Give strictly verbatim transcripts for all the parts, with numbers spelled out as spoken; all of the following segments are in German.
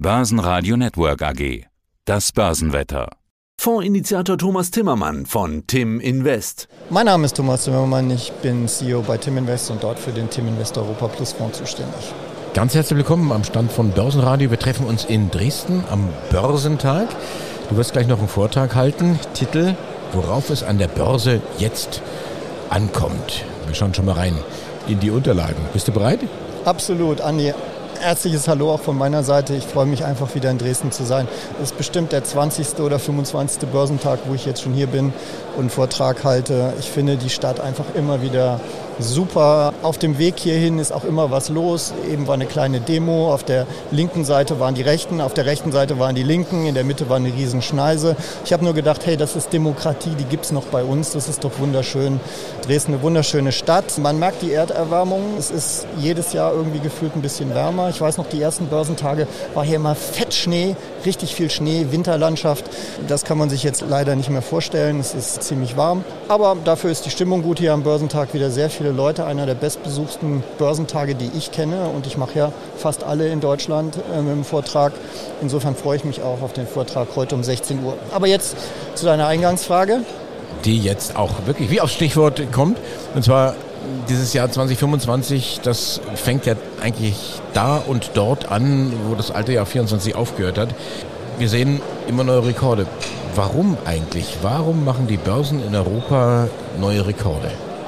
Börsenradio Network A G. Das Börsenwetter. Fondsinitiator Thomas Timmermann von Tim Invest. Mein Name ist Thomas Timmermann, ich bin C E O bei Tim Invest und dort für den Tim Invest Europa Plus Fonds zuständig. Ganz herzlich willkommen am Stand von Börsenradio. Wir treffen uns in Dresden am Börsentag. Du wirst gleich noch einen Vortrag halten. Titel: Worauf es an der Börse jetzt ankommt. Wir schauen schon mal rein in die Unterlagen. Bist du bereit? Absolut, Andi. Herzliches Hallo auch von meiner Seite. Ich freue mich einfach wieder in Dresden zu sein. Es ist bestimmt der zwanzigste oder fünfundzwanzigste Börsentag, wo ich jetzt schon hier bin und einen Vortrag halte. Ich finde die Stadt einfach immer wieder super. Auf dem Weg hierhin ist auch immer was los. Eben war eine kleine Demo. Auf der linken Seite waren die Rechten, auf der rechten Seite waren die Linken, in der Mitte war eine Riesenschneise. Ich habe nur gedacht, hey, das ist Demokratie, die gibt es noch bei uns. Das ist doch wunderschön. Dresden, eine wunderschöne Stadt. Man merkt die Erderwärmung. Es ist jedes Jahr irgendwie gefühlt ein bisschen wärmer. Ich weiß noch, die ersten Börsentage war hier immer Fettschnee, richtig viel Schnee, Winterlandschaft. Das kann man sich jetzt leider nicht mehr vorstellen. Es ist ziemlich warm. Aber dafür ist die Stimmung gut hier am Börsentag. Wieder sehr viele Leute. Einer der bestbesuchten Börsentage, die ich kenne. Und ich mache ja fast alle in Deutschland äh, mit dem Vortrag. Insofern freue ich mich auch auf den Vortrag heute um sechzehn Uhr. Aber jetzt zu deiner Eingangsfrage. Die jetzt auch wirklich wie aufs Stichwort kommt. Und zwar dieses Jahr zwanzig fünfundzwanzig, das fängt ja eigentlich da und dort an, wo das alte Jahr vierundzwanzig aufgehört hat. Wir sehen immer neue Rekorde. Warum eigentlich? Warum machen die Börsen in Europa neue Rekorde?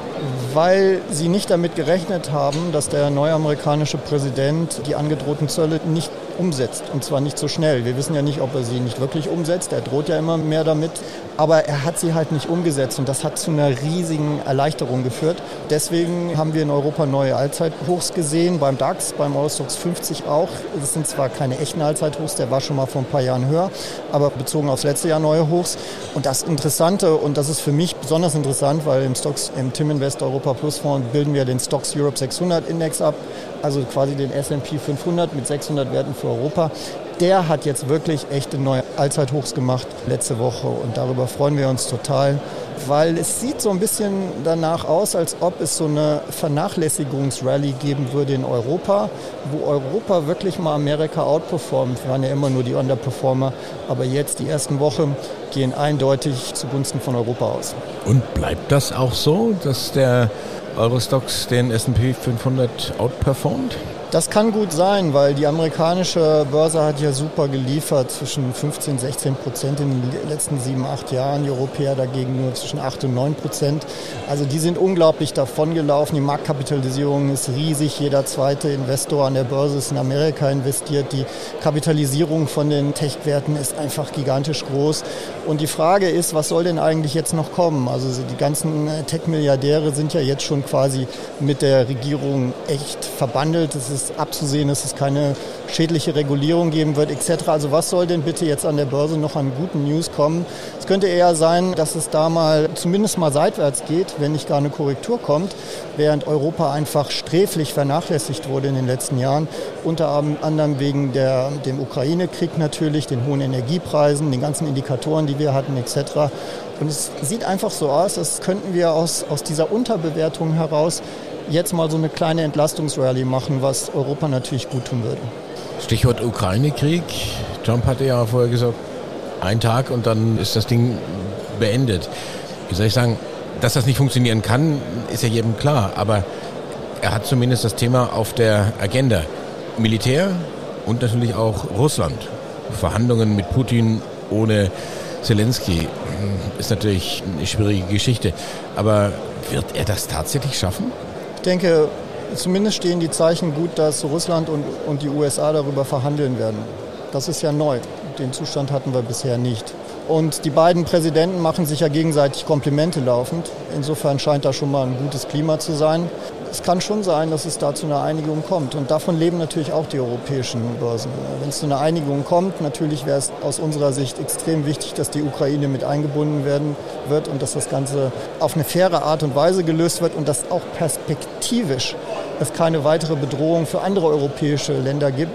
Weil sie nicht damit gerechnet haben, dass der neue amerikanische Präsident die angedrohten Zölle nicht umsetzt. Und zwar nicht so schnell. Wir wissen ja nicht, ob er sie nicht wirklich umsetzt. Er droht ja immer mehr damit. Aber er hat sie halt nicht umgesetzt. Und das hat zu einer riesigen Erleichterung geführt. Deswegen haben wir in Europa neue Allzeithochs gesehen. Beim DAX, beim Eurostoxx fünfzig auch. Es sind zwar keine echten Allzeithochs, der war schon mal vor ein paar Jahren höher. Aber bezogen aufs letzte Jahr neue Hochs. Und das Interessante, und das ist für mich besonders interessant, weil im Stocks, im Tim Invest Europa Plus Fonds bilden wir den Stocks Europe sechshundert Index ab. Also quasi den S und P fünfhundert mit sechshundert Werten für Europa. Der hat jetzt wirklich echte neue Allzeithochs gemacht letzte Woche und darüber freuen wir uns total, weil es sieht so ein bisschen danach aus, als ob es so eine Vernachlässigungsrallye geben würde in Europa, wo Europa wirklich mal Amerika outperformt. Wir waren ja immer nur die Underperformer, aber jetzt die ersten Wochen gehen eindeutig zugunsten von Europa aus. Und bleibt das auch so, dass der Eurostoxx den S und P fünfhundert outperformt? Das kann gut sein, weil die amerikanische Börse hat ja super geliefert, zwischen fünfzehn, sechzehn Prozent in den letzten sieben, acht Jahren. Die Europäer dagegen nur zwischen acht und neun Prozent. Also die sind unglaublich davongelaufen. Die Marktkapitalisierung ist riesig. Jeder zweite Investor an der Börse ist in Amerika investiert. Die Kapitalisierung von den Tech-Werten ist einfach gigantisch groß. Und die Frage ist, was soll denn eigentlich jetzt noch kommen? Also die ganzen Tech-Milliardäre sind ja jetzt schon quasi mit der Regierung echt verbandelt. Es ist abzusehen, dass es keine schädliche Regulierung geben wird, et cetera. Also was soll denn bitte jetzt an der Börse noch an guten News kommen? Es könnte eher sein, dass es da mal zumindest mal seitwärts geht, wenn nicht gar eine Korrektur kommt, während Europa einfach sträflich vernachlässigt wurde in den letzten Jahren, unter anderem wegen der, dem Ukraine-Krieg natürlich, den hohen Energiepreisen, den ganzen Indikatoren, die wir hatten, et cetera. Und es sieht einfach so aus, als könnten wir aus, aus dieser Unterbewertung heraus jetzt mal so eine kleine Entlastungsrallye machen, was Europa natürlich gut tun würde. Stichwort Ukraine-Krieg. Trump hatte ja vorher gesagt, ein Tag und dann ist das Ding beendet. Wie soll ich sagen, dass das nicht funktionieren kann, ist ja jedem klar. Aber er hat zumindest das Thema auf der Agenda. Militär und natürlich auch Russland. Verhandlungen mit Putin ohne Zelensky ist natürlich eine schwierige Geschichte. Aber wird er das tatsächlich schaffen? Ich denke, zumindest stehen die Zeichen gut, dass Russland und, und die U S A darüber verhandeln werden. Das ist ja neu. Den Zustand hatten wir bisher nicht. Und die beiden Präsidenten machen sich ja gegenseitig Komplimente laufend. Insofern scheint da schon mal ein gutes Klima zu sein. Es kann schon sein, dass es da zu einer Einigung kommt. Und davon leben natürlich auch die europäischen Börsen. Wenn es zu einer Einigung kommt, natürlich wäre es aus unserer Sicht extrem wichtig, dass die Ukraine mit eingebunden werden wird und dass das Ganze auf eine faire Art und Weise gelöst wird und dass auch perspektivisch es keine weitere Bedrohung für andere europäische Länder gibt.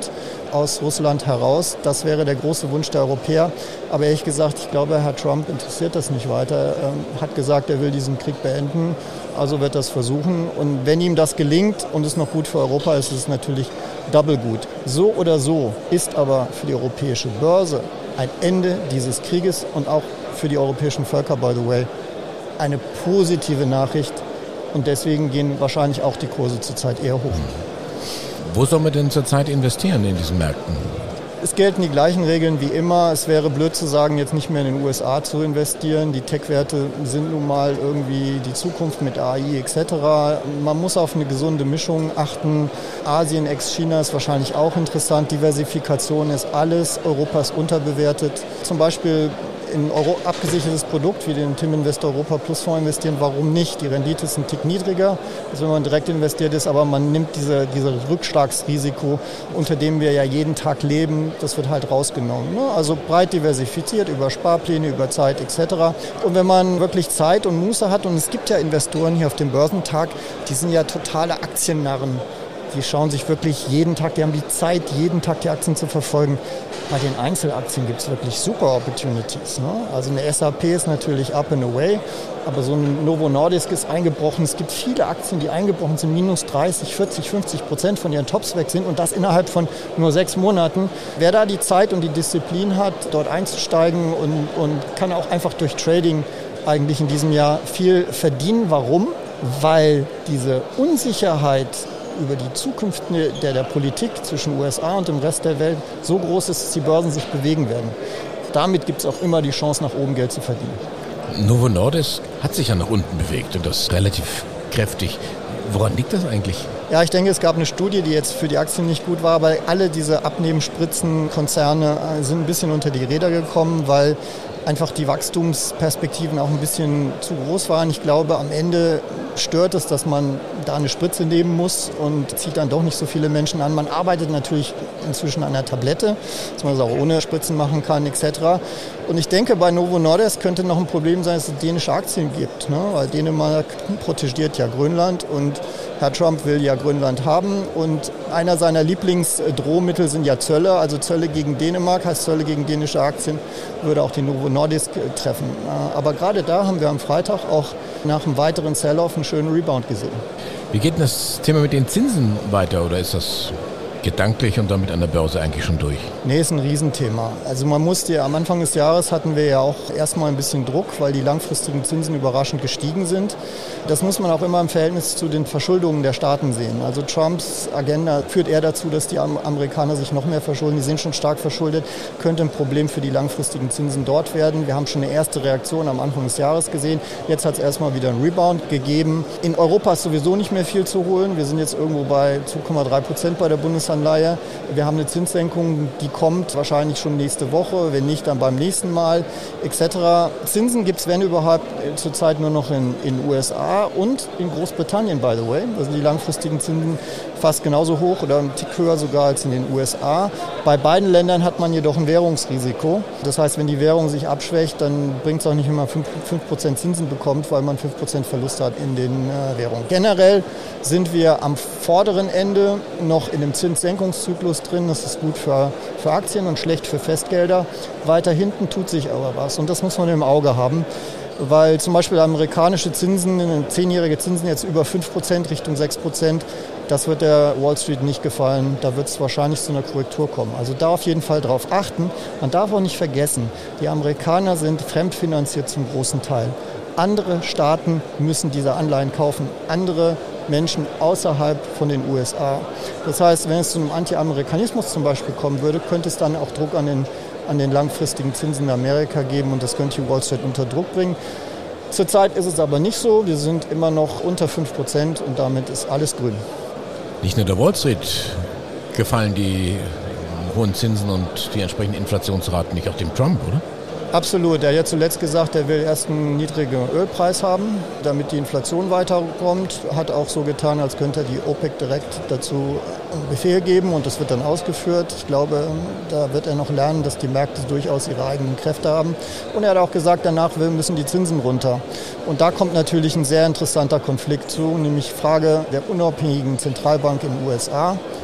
aus Russland heraus. Das wäre der große Wunsch der Europäer. Aber ehrlich gesagt, ich glaube, Herr Trump interessiert das nicht weiter. Er hat gesagt, er will diesen Krieg beenden. Also wird das versuchen. Und wenn ihm das gelingt und es noch gut für Europa ist, ist es natürlich double gut. So oder so ist aber für die europäische Börse ein Ende dieses Krieges und auch für die europäischen Völker, by the way, eine positive Nachricht. Und deswegen gehen wahrscheinlich auch die Kurse zurzeit eher hoch. Wo soll man denn zurzeit investieren in diesen Märkten? Es gelten die gleichen Regeln wie immer. Es wäre blöd zu sagen, jetzt nicht mehr in den U S A zu investieren. Die Tech-Werte sind nun mal irgendwie die Zukunft mit A I et cetera. Man muss auf eine gesunde Mischung achten. Asien ex China ist wahrscheinlich auch interessant. Diversifikation ist alles. Europa ist unterbewertet. Zum Beispiel in Euro abgesichertes Produkt wie den Tim Invest Europa Plus Fonds investieren, warum nicht? Die Rendite ist ein Tick niedriger, als wenn man direkt investiert ist, aber man nimmt diese, diese Rückschlagsrisiko, unter dem wir ja jeden Tag leben, das wird halt rausgenommen. Ne? Also breit diversifiziert über Sparpläne, über Zeit et cetera. Und wenn man wirklich Zeit und Muße hat, und es gibt ja Investoren hier auf dem Börsentag, die sind ja totale Aktiennarren. Die schauen sich wirklich jeden Tag, die haben die Zeit, jeden Tag die Aktien zu verfolgen. Bei den Einzelaktien gibt es wirklich super Opportunities. Ne? Also eine S A P ist natürlich up and away, aber so ein Novo Nordisk ist eingebrochen. Es gibt viele Aktien, die eingebrochen sind, minus dreißig, vierzig, fünfzig Prozent von ihren Tops weg sind und das innerhalb von nur sechs Monaten. Wer da die Zeit und die Disziplin hat, dort einzusteigen und, und kann auch einfach durch Trading eigentlich in diesem Jahr viel verdienen. Warum? Weil diese Unsicherheit über die Zukunft der, der Politik zwischen U S A und dem Rest der Welt so groß ist, dass die Börsen sich bewegen werden. Damit gibt es auch immer die Chance, nach oben Geld zu verdienen. Novo Nordisk hat sich ja nach unten bewegt und das relativ kräftig. Woran liegt das eigentlich? Ja, ich denke, es gab eine Studie, die jetzt für die Aktien nicht gut war, aber alle diese Abnehmenspritzen-Konzerne sind ein bisschen unter die Räder gekommen, weil einfach die Wachstumsperspektiven auch ein bisschen zu groß waren. Ich glaube, am Ende stört es, dass man da eine Spritze nehmen muss und zieht dann doch nicht so viele Menschen an. Man arbeitet natürlich inzwischen an der Tablette, dass man es auch ohne Spritzen machen kann et cetera. Und ich denke, bei Novo Nordisk könnte noch ein Problem sein, dass es dänische Aktien gibt, ne? Weil Dänemark protegiert ja Grönland und Herr Trump will ja Grönland haben und einer seiner Lieblingsdrohmittel sind ja Zölle, also Zölle gegen Dänemark, heißt Zölle gegen dänische Aktien, würde auch die Novo Nordisk treffen. Aber gerade da haben wir am Freitag auch nach einem weiteren Sell-Off einen schönen Rebound gesehen. Wie geht denn das Thema mit den Zinsen weiter oder ist das gedanklich und damit an der Börse eigentlich schon durch? Nee, ist ein Riesenthema. Also man musste ja, am Anfang des Jahres hatten wir ja auch erstmal ein bisschen Druck, weil die langfristigen Zinsen überraschend gestiegen sind. Das muss man auch immer im Verhältnis zu den Verschuldungen der Staaten sehen. Also Trumps Agenda führt eher dazu, dass die Amerikaner sich noch mehr verschulden. Die sind schon stark verschuldet, könnte ein Problem für die langfristigen Zinsen dort werden. Wir haben schon eine erste Reaktion am Anfang des Jahres gesehen. Jetzt hat es erstmal wieder einen Rebound gegeben. In Europa ist sowieso nicht mehr viel zu holen. Wir sind jetzt irgendwo bei zwei Komma drei Prozent bei der Bundesanleihe. Wir haben eine Zinssenkung, die kommt wahrscheinlich schon nächste Woche, wenn nicht, dann beim nächsten Mal et cetera. Zinsen gibt es, wenn überhaupt, zurzeit nur noch in den U S A und in Großbritannien, by the way. Da sind die langfristigen Zinsen fast genauso hoch oder ein Tick höher sogar als in den U S A. Bei beiden Ländern hat man jedoch ein Währungsrisiko. Das heißt, wenn die Währung sich abschwächt, dann bringt es auch nicht, wenn man fünf Prozent Zinsen bekommt, weil man fünf Prozent Verlust hat in den äh, Währungen. Generell sind wir am vorderen Ende noch in dem Zinssenkungszyklus drin. Das ist gut für, für Aktien und schlecht für Festgelder. Weiter hinten tut sich aber was und das muss man im Auge haben. Weil zum Beispiel amerikanische Zinsen, zehnjährige Zinsen jetzt über fünf Prozent Richtung sechs Prozent, das wird der Wall Street nicht gefallen. Da wird es wahrscheinlich zu einer Korrektur kommen. Also da auf jeden Fall drauf achten. Man darf auch nicht vergessen, die Amerikaner sind fremdfinanziert zum großen Teil. Andere Staaten müssen diese Anleihen kaufen. Andere Menschen außerhalb von den U S A. Das heißt, wenn es zu einem Anti-Amerikanismus zum Beispiel kommen würde, könnte es dann auch Druck an den an den langfristigen Zinsen in Amerika geben und das könnte die Wall Street unter Druck bringen. Zurzeit ist es aber nicht so. Wir sind immer noch unter fünf Prozent und damit ist alles grün. Nicht nur der Wall Street gefallen die hohen Zinsen und die entsprechenden Inflationsraten, nicht auch dem Trump, oder? Absolut. Er hat ja zuletzt gesagt, er will erst einen niedrigen Ölpreis haben, damit die Inflation weiterkommt. Hat auch so getan, als könnte er die OPEC direkt dazu einen Befehl geben und das wird dann ausgeführt. Ich glaube, da wird er noch lernen, dass die Märkte durchaus ihre eigenen Kräfte haben. Und er hat auch gesagt, danach müssen die Zinsen runter. Und da kommt natürlich ein sehr interessanter Konflikt zu, nämlich Frage der unabhängigen Zentralbank in den U S A.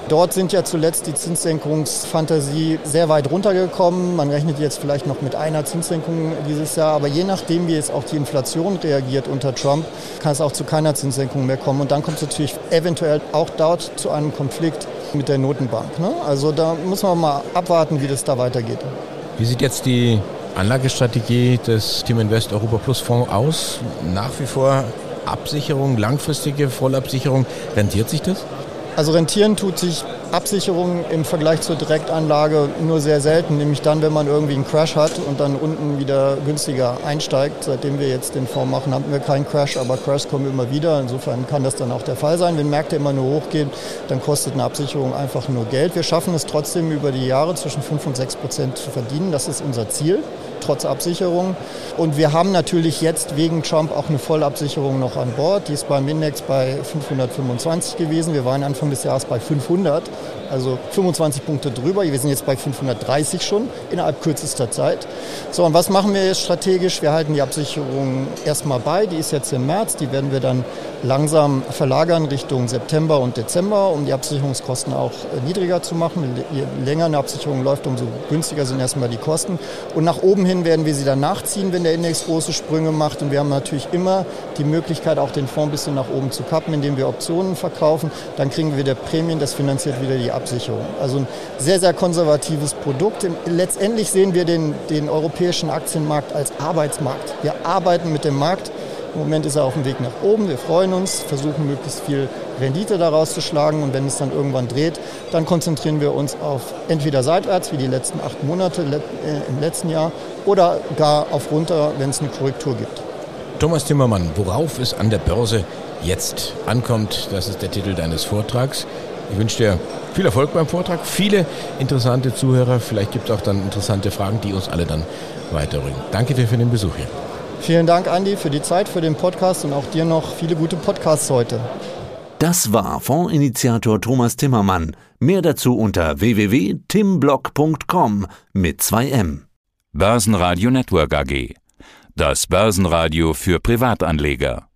Dort sind ja zuletzt die Zinssenkungsfantasie sehr weit runtergekommen. Man rechnet jetzt vielleicht noch mit einer Zinssenkung dieses Jahr. Aber je nachdem, wie jetzt auch die Inflation reagiert unter Trump, kann es auch zu keiner Zinssenkung mehr kommen. Und dann kommt es natürlich eventuell auch dort zu einem Konflikt mit der Notenbank. Ne? Also da muss man mal abwarten, wie das da weitergeht. Wie sieht jetzt die Anlagestrategie des Tim Invest Europa Plus Fonds aus? Nach wie vor Absicherung, langfristige Vollabsicherung. Rentiert sich das? Also rentieren tut sich Absicherung im Vergleich zur Direktanlage nur sehr selten, nämlich dann, wenn man irgendwie einen Crash hat und dann unten wieder günstiger einsteigt. Seitdem wir jetzt den Fonds machen, haben wir keinen Crash, aber Crashs kommen immer wieder. Insofern kann das dann auch der Fall sein. Wenn Märkte immer nur hochgehen, dann kostet eine Absicherung einfach nur Geld. Wir schaffen es trotzdem über die Jahre zwischen fünf und sechs Prozent zu verdienen. Das ist unser Ziel, trotz Absicherung. Und wir haben natürlich jetzt wegen Trump auch eine Vollabsicherung noch an Bord. Die ist beim Index bei fünfhundertfünfundzwanzig gewesen. Wir waren Anfang des Jahres bei fünfhundert, also fünfundzwanzig Punkte drüber. Wir sind jetzt bei fünfhundertdreißig schon innerhalb kürzester Zeit. So, und was machen wir jetzt strategisch? Wir halten die Absicherung erstmal bei. Die ist jetzt im März. Die werden wir dann langsam verlagern Richtung September und Dezember, um die Absicherungskosten auch niedriger zu machen. Je länger eine Absicherung läuft, umso günstiger sind erstmal die Kosten. Und nach oben hin werden wir sie dann nachziehen, wenn der Index große Sprünge macht. Und wir haben natürlich immer die Möglichkeit, auch den Fonds ein bisschen nach oben zu kappen, indem wir Optionen verkaufen. Dann kriegen wir wieder Prämien, das finanziert wieder die Absicherung. Also ein sehr, sehr konservatives Produkt. Letztendlich sehen wir den, den europäischen Aktienmarkt als Arbeitsmarkt. Wir arbeiten mit dem Markt. Im Moment ist er auf dem Weg nach oben. Wir freuen uns, versuchen möglichst viel Rendite daraus zu schlagen. Und wenn es dann irgendwann dreht, dann konzentrieren wir uns auf entweder seitwärts, wie die letzten acht Monate im letzten Jahr, oder gar auf runter, wenn es eine Korrektur gibt. Thomas Timmermann, worauf es an der Börse jetzt ankommt, das ist der Titel deines Vortrags. Ich wünsche dir viel Erfolg beim Vortrag, viele interessante Zuhörer. Vielleicht gibt es auch dann interessante Fragen, die uns alle dann weiterbringen. Danke dir für den Besuch hier. Vielen Dank, Andi, für die Zeit, für den Podcast und auch dir noch viele gute Podcasts heute. Das war Fondsinitiator Thomas Timmermann. Mehr dazu unter w w w punkt timblock punkt com mit zwei M. Börsenradio Network A G. Das Börsenradio für Privatanleger.